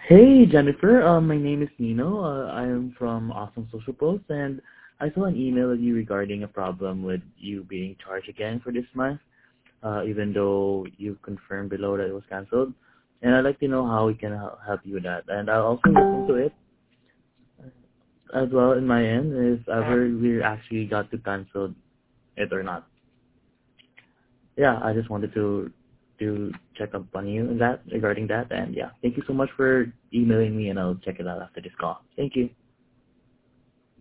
Hey Jennifer, my name is Nino. I am from Awesome Social Post, and I saw an email of you regarding a problem with you being charged again for this month, even though you confirmed below that it was canceled. And I'd like to know how we can help you with that. And I'll also look into it as well in my end if ever we actually got to cancel it or not. Yeah, I just wanted to check up on you on that regarding that. And yeah, thank you so much for emailing me, and I'll check it out after this call. Thank you.